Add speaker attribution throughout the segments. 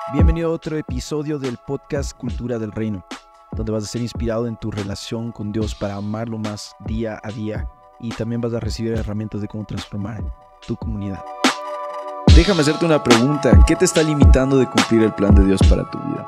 Speaker 1: Bienvenido a otro episodio del podcast Cultura del Reino, donde vas a ser inspirado en tu relación con Dios para amarlo más día a día y también vas a recibir herramientas de cómo transformar tu comunidad. Déjame hacerte una pregunta. ¿Qué te está limitando de cumplir el plan de Dios para tu vida?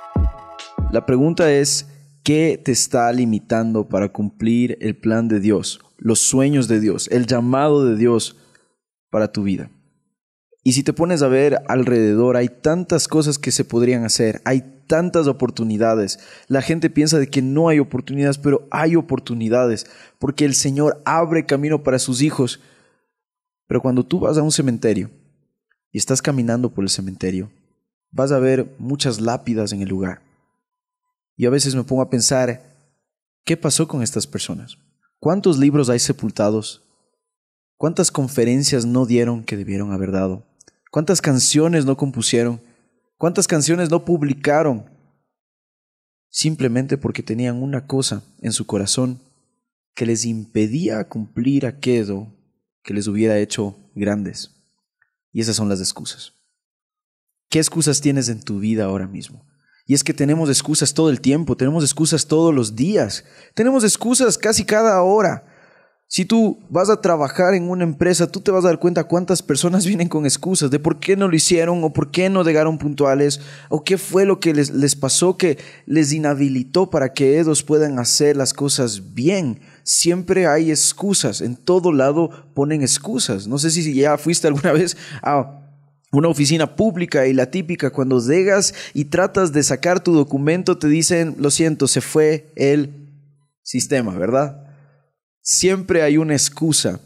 Speaker 1: La pregunta es, ¿qué te está limitando para cumplir el plan de Dios, los sueños de Dios, el llamado de Dios para tu vida? Y si te pones a ver alrededor, hay tantas cosas que se podrían hacer, hay tantas oportunidades. La gente piensa de que no hay oportunidades, pero hay oportunidades, porque el Señor abre camino para sus hijos. Pero cuando tú vas a un cementerio y estás caminando por el cementerio, vas a ver muchas lápidas en el lugar. Y a veces me pongo a pensar, ¿qué pasó con estas personas? ¿Cuántos libros hay sepultados? ¿Cuántas conferencias no dieron que debieron haber dado? ¿Cuántas canciones no compusieron? ¿Cuántas canciones no publicaron? Simplemente porque tenían una cosa en su corazón que les impedía cumplir aquello que les hubiera hecho grandes. Y esas son las excusas. ¿Qué excusas tienes en tu vida ahora mismo? Y es que tenemos excusas todo el tiempo, tenemos excusas todos los días, tenemos excusas casi cada hora. Si tú vas a trabajar en una empresa, tú te vas a dar cuenta cuántas personas vienen con excusas de por qué no lo hicieron o por qué no llegaron puntuales o qué fue lo que les pasó que les inhabilitó para que ellos puedan hacer las cosas bien. Siempre hay excusas, en todo lado ponen excusas. No sé si ya fuiste alguna vez a una oficina pública y la típica, cuando llegas y tratas de sacar tu documento, te dicen, lo siento, se fue el sistema, ¿verdad? Siempre hay una excusa,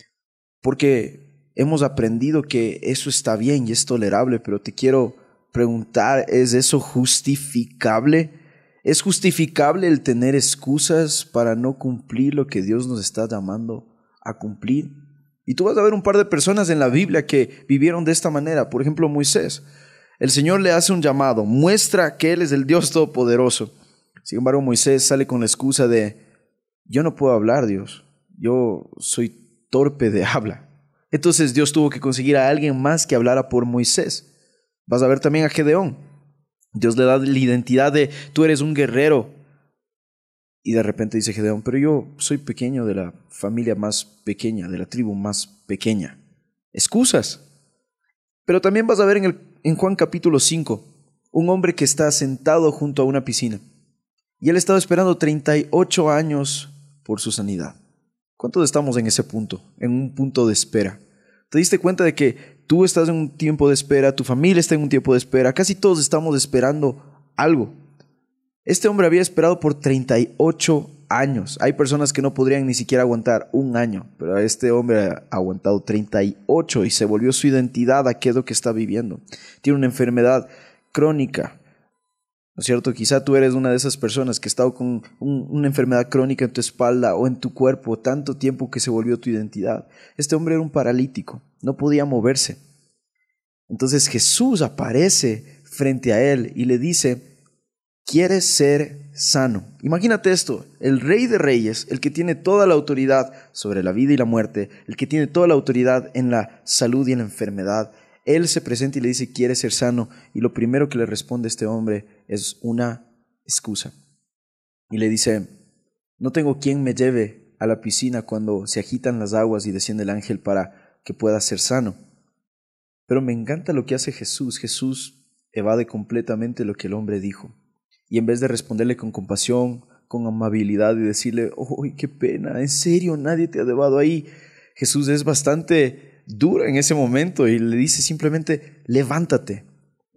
Speaker 1: porque hemos aprendido que eso está bien y es tolerable, pero te quiero preguntar, ¿es eso justificable? ¿Es justificable el tener excusas para no cumplir lo que Dios nos está llamando a cumplir? Y tú vas a ver un par de personas en la Biblia que vivieron de esta manera. Por ejemplo, Moisés. El Señor le hace un llamado, muestra que Él es el Dios Todopoderoso. Sin embargo, Moisés sale con la excusa de, yo no puedo hablar, Dios. Yo soy torpe de habla. Entonces Dios tuvo que conseguir a alguien más que hablara por Moisés. Vas a ver también a Gedeón. Dios le da la identidad de, tú eres un guerrero. Y de repente dice Gedeón, pero yo soy pequeño, de la familia más pequeña, de la tribu más pequeña. Excusas. Pero también vas a ver en Juan capítulo 5, un hombre que está sentado junto a una piscina. Y él estaba esperando 38 años por su sanidad. ¿Cuántos estamos en ese punto? En un punto de espera. ¿Te diste cuenta de que tú estás en un tiempo de espera, tu familia está en un tiempo de espera, casi todos estamos esperando algo? Este hombre había esperado por 38 años. Hay personas que no podrían ni siquiera aguantar un año, pero este hombre ha aguantado 38 y se volvió su identidad aquello que está viviendo. Tiene una enfermedad crónica, ¿no es cierto? Quizá tú eres una de esas personas que ha estado con una enfermedad crónica en tu espalda o en tu cuerpo tanto tiempo que se volvió tu identidad. Este hombre era un paralítico, no podía moverse. Entonces Jesús aparece frente a él y le dice, ¿quieres ser sano? Imagínate esto, el Rey de Reyes, el que tiene toda la autoridad sobre la vida y la muerte, el que tiene toda la autoridad en la salud y en la enfermedad, él se presenta y le dice, ¿quieres ser sano? Y lo primero que le responde este hombre es una excusa. Y le dice, no tengo quien me lleve a la piscina cuando se agitan las aguas y desciende el ángel para que pueda ser sano. Pero me encanta lo que hace Jesús. Jesús evade completamente lo que el hombre dijo. Y en vez de responderle con compasión, con amabilidad y decirle, ¡oh, qué pena! ¿En serio nadie te ha llevado ahí? Jesús es bastante duro en ese momento y le dice simplemente, levántate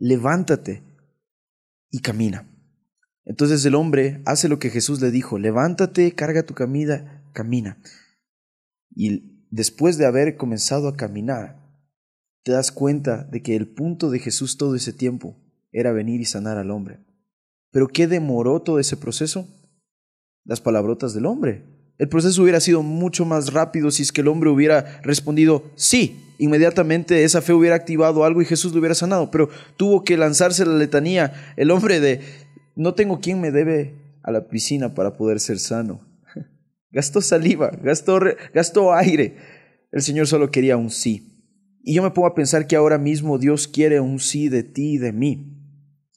Speaker 1: y camina. Entonces el hombre hace lo que Jesús le dijo, levántate, carga tu camina. Y después de haber comenzado a caminar, te das cuenta de que el punto de Jesús todo ese tiempo era venir y sanar al hombre. ¿Pero qué demoró todo ese proceso? Las palabrotas del hombre. El proceso hubiera sido mucho más rápido si es que el hombre hubiera respondido sí. Inmediatamente esa fe hubiera activado algo y Jesús lo hubiera sanado. Pero tuvo que lanzarse la letanía. El hombre de no tengo quien me debe a la piscina para poder ser sano. Gastó saliva, gastó aire. El Señor solo quería un sí. Y yo me pongo a pensar que ahora mismo Dios quiere un sí de ti y de mí.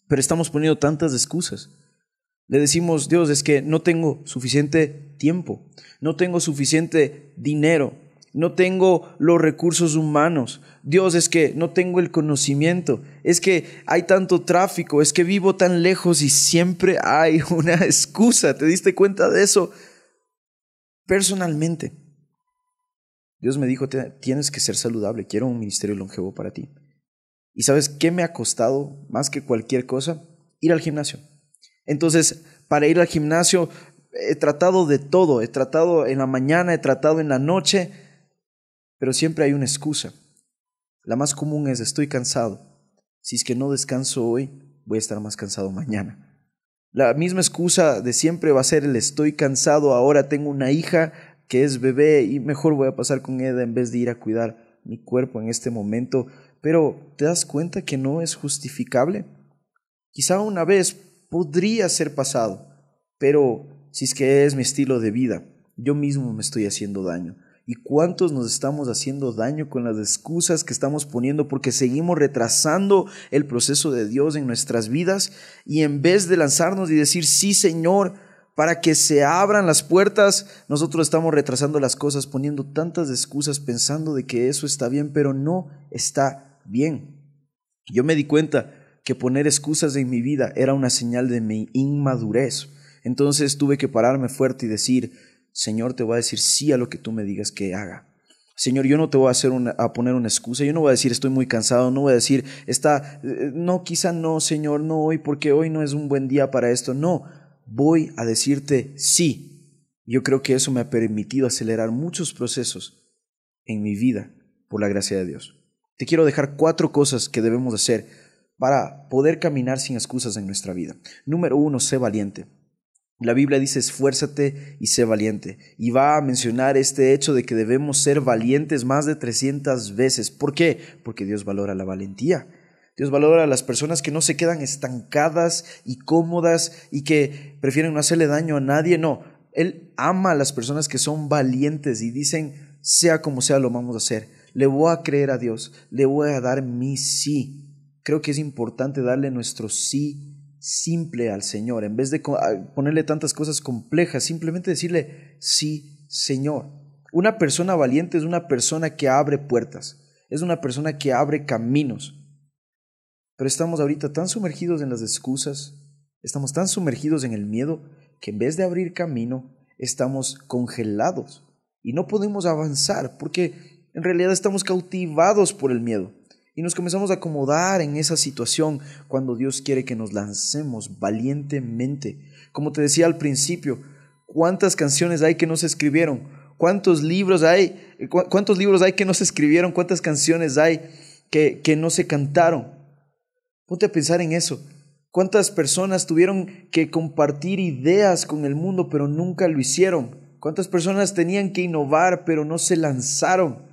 Speaker 1: pero estamos poniendo tantas excusas. Le decimos, Dios, es que no tengo suficiente tiempo, no tengo suficiente dinero, no tengo los recursos humanos. Dios, es que no tengo el conocimiento, es que hay tanto tráfico, es que vivo tan lejos y siempre hay una excusa. ¿Te diste cuenta de eso? Personalmente, Dios me dijo, tienes que ser saludable, quiero un ministerio longevo para ti. ¿Y sabes qué me ha costado más que cualquier cosa? Ir al gimnasio. Entonces, para ir al gimnasio he tratado de todo, he tratado en la mañana, he tratado en la noche, pero siempre hay una excusa. La más común es, estoy cansado. Si es que no descanso hoy, voy a estar más cansado mañana. La misma excusa de siempre va a ser el estoy cansado, ahora tengo una hija que es bebé y mejor voy a pasar con ella en vez de ir a cuidar mi cuerpo en este momento. Pero ¿te das cuenta que no es justificable? Quizá una vez podría ser pasado, pero si es que es mi estilo de vida, yo mismo me estoy haciendo daño. ¿Y cuántos nos estamos haciendo daño con las excusas que estamos poniendo porque seguimos retrasando el proceso de Dios en nuestras vidas? Y en vez de lanzarnos y decir, sí, Señor, para que se abran las puertas, nosotros estamos retrasando las cosas, poniendo tantas excusas, pensando de que eso está bien, pero no está bien. Yo me di cuenta que poner excusas en mi vida era una señal de mi inmadurez. Entonces tuve que pararme fuerte y decir, Señor, te voy a decir sí a lo que tú me digas que haga. Señor, yo no te voy a poner una excusa, yo no voy a decir estoy muy cansado, no voy a decir no, quizá no, Señor, no hoy, porque hoy no es un buen día para esto. No, voy a decirte sí. Yo creo que eso me ha permitido acelerar muchos procesos en mi vida por la gracia de Dios. Te quiero dejar 4 cosas que debemos hacer para poder caminar sin excusas en nuestra vida. Número 1, sé valiente. La Biblia dice esfuérzate y sé valiente. Y va a mencionar este hecho de que debemos ser valientes más de 300 veces. ¿Por qué? Porque Dios valora la valentía. Dios valora a las personas que no se quedan estancadas y cómodas y que prefieren no hacerle daño a nadie. No, Él ama a las personas que son valientes y dicen, sea como sea, lo vamos a hacer. Le voy a creer a Dios, le voy a dar mi sí. Creo que es importante darle nuestro sí simple al Señor, en vez de ponerle tantas cosas complejas, simplemente decirle sí, Señor. Una persona valiente es una persona que abre puertas, es una persona que abre caminos. Pero estamos ahorita tan sumergidos en las excusas, estamos tan sumergidos en el miedo, que en vez de abrir camino, estamos congelados y no podemos avanzar porque en realidad estamos cautivados por el miedo. Y nos comenzamos a acomodar en esa situación cuando Dios quiere que nos lancemos valientemente. Como te decía al principio, ¿cuántas canciones hay que no se escribieron? ¿Cuántos libros hay? ¿Cuántos libros hay que no se escribieron? ¿Cuántas canciones hay que no se cantaron? Ponte a pensar en eso. ¿Cuántas personas tuvieron que compartir ideas con el mundo pero nunca lo hicieron? ¿Cuántas personas tenían que innovar pero no se lanzaron?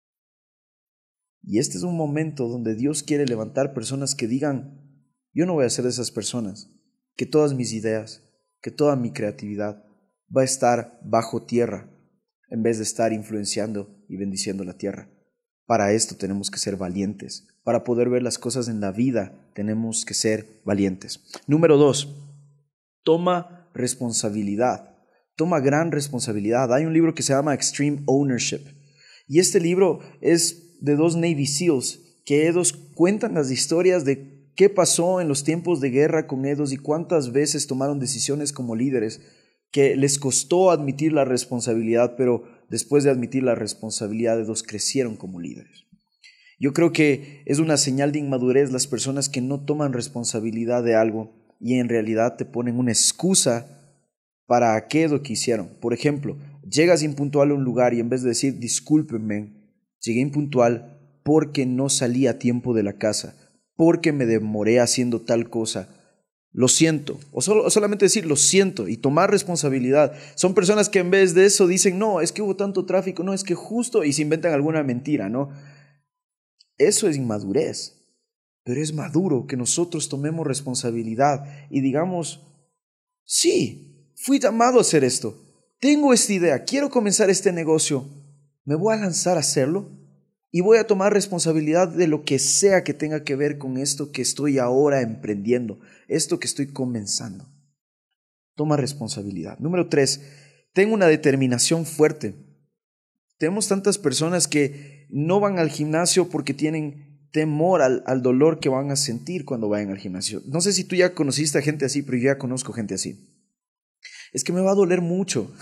Speaker 1: Y este es un momento donde Dios quiere levantar personas que digan, yo no voy a ser de esas personas, que todas mis ideas, que toda mi creatividad va a estar bajo tierra, en vez de estar influenciando y bendiciendo la tierra. Para esto tenemos que ser valientes. Para poder ver las cosas en la vida, tenemos que ser valientes. Número 2, toma responsabilidad. Toma gran responsabilidad. Hay un libro que se llama Extreme Ownership. Y este libro es de 2 Navy SEALs, que ellos cuentan las historias de qué pasó en los tiempos de guerra con ellos y cuántas veces tomaron decisiones como líderes que les costó admitir la responsabilidad, pero después de admitir la responsabilidad, ellos crecieron como líderes. Yo creo que es una señal de inmadurez las personas que no toman responsabilidad de algo y en realidad te ponen una excusa para aquello que hicieron. Por ejemplo, llegas impuntual a un lugar y en vez de decir discúlpenme, llegué impuntual porque no salí a tiempo de la casa, porque me demoré haciendo tal cosa. Lo siento. O solamente decir lo siento y tomar responsabilidad. Son personas que en vez de eso dicen, no, es que hubo tanto tráfico, no, es que justo, y se inventan alguna mentira, ¿no? Eso es inmadurez. Pero es maduro que nosotros tomemos responsabilidad y digamos, sí, fui llamado a hacer esto. Tengo esta idea, quiero comenzar este negocio. ¿Me voy a lanzar a hacerlo? y voy a tomar responsabilidad de lo que sea que tenga que ver con esto que estoy ahora emprendiendo, esto que estoy comenzando. Toma responsabilidad. Número 3, tengo una determinación fuerte. Tenemos tantas personas que no van al gimnasio porque tienen temor al dolor que van a sentir cuando vayan al gimnasio. No sé si tú ya conociste a gente así, pero yo ya conozco gente así. Es que me va a doler mucho.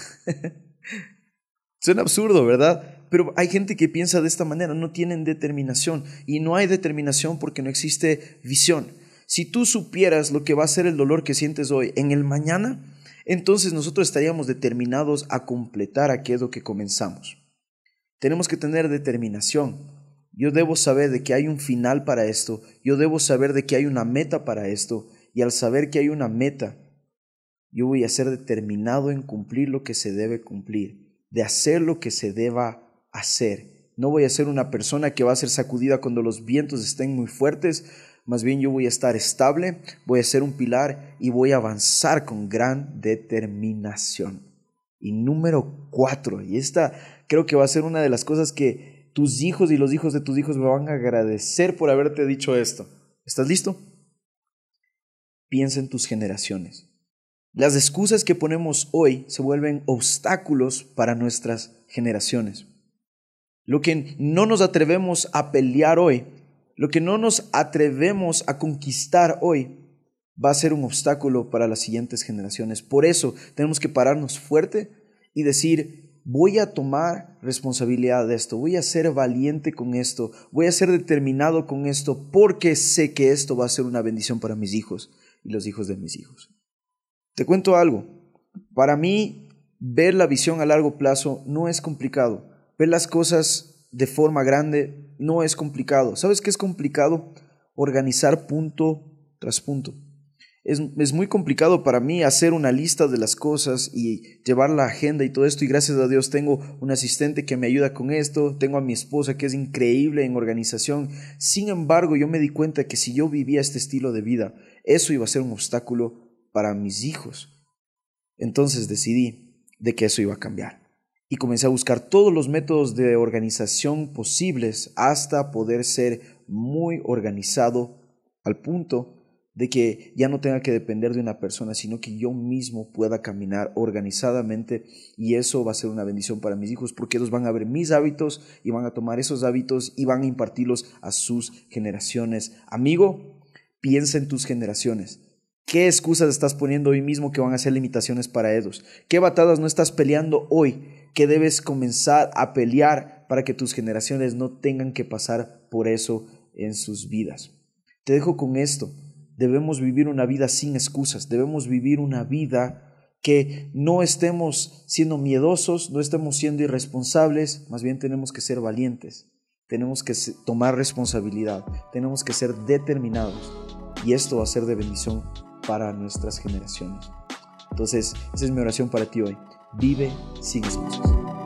Speaker 1: Suena absurdo, ¿verdad? Pero hay gente que piensa de esta manera, no tienen determinación. Y no hay determinación porque no existe visión. Si tú supieras lo que va a ser el dolor que sientes hoy en el mañana, entonces nosotros estaríamos determinados a completar aquello que comenzamos. Tenemos que tener determinación. Yo debo saber de que hay un final para esto. Yo debo saber de que hay una meta para esto. Y al saber que hay una meta, yo voy a ser determinado en cumplir lo que se debe cumplir, de hacer lo que se deba hacer. No voy a ser una persona que va a ser sacudida cuando los vientos estén muy fuertes. Más bien yo voy a estar estable, voy a ser un pilar y voy a avanzar con gran determinación. Y número 4, y esta creo que va a ser una de las cosas que tus hijos y los hijos de tus hijos me van a agradecer por haberte dicho esto. ¿Estás listo? Piensa en tus generaciones. Las excusas que ponemos hoy se vuelven obstáculos para nuestras generaciones. Lo que no nos atrevemos a pelear hoy, lo que no nos atrevemos a conquistar hoy, va a ser un obstáculo para las siguientes generaciones. Por eso tenemos que pararnos fuerte y decir, voy a tomar responsabilidad de esto, voy a ser valiente con esto, voy a ser determinado con esto, porque sé que esto va a ser una bendición para mis hijos y los hijos de mis hijos. Te cuento algo, para mí ver la visión a largo plazo no es complicado, ver las cosas de forma grande no es complicado. ¿Sabes qué es complicado? Organizar punto tras punto. Es muy complicado para mí hacer una lista de las cosas y llevar la agenda y todo esto, y gracias a Dios tengo un asistente que me ayuda con esto, tengo a mi esposa que es increíble en organización. Sin embargo, yo me di cuenta que si yo vivía este estilo de vida, eso iba a ser un obstáculo para mis hijos. Entonces decidí de que eso iba a cambiar y comencé a buscar todos los métodos de organización posibles hasta poder ser muy organizado al punto de que ya no tenga que depender de una persona, sino que yo mismo pueda caminar organizadamente, y eso va a ser una bendición para mis hijos porque ellos van a ver mis hábitos y van a tomar esos hábitos y van a impartirlos a sus generaciones. Amigo, piensa en tus generaciones. ¿Qué excusas estás poniendo hoy mismo que van a ser limitaciones para ellos? ¿Qué batallas no estás peleando hoy que debes comenzar a pelear para que tus generaciones no tengan que pasar por eso en sus vidas? Te dejo con esto. Debemos vivir una vida sin excusas. Debemos vivir una vida que no estemos siendo miedosos, no estemos siendo irresponsables. Más bien tenemos que ser valientes. Tenemos que tomar responsabilidad. Tenemos que ser determinados. Y esto va a ser de bendición para nuestras generaciones. Entonces, esa es mi oración para ti hoy. Vive sin excusas.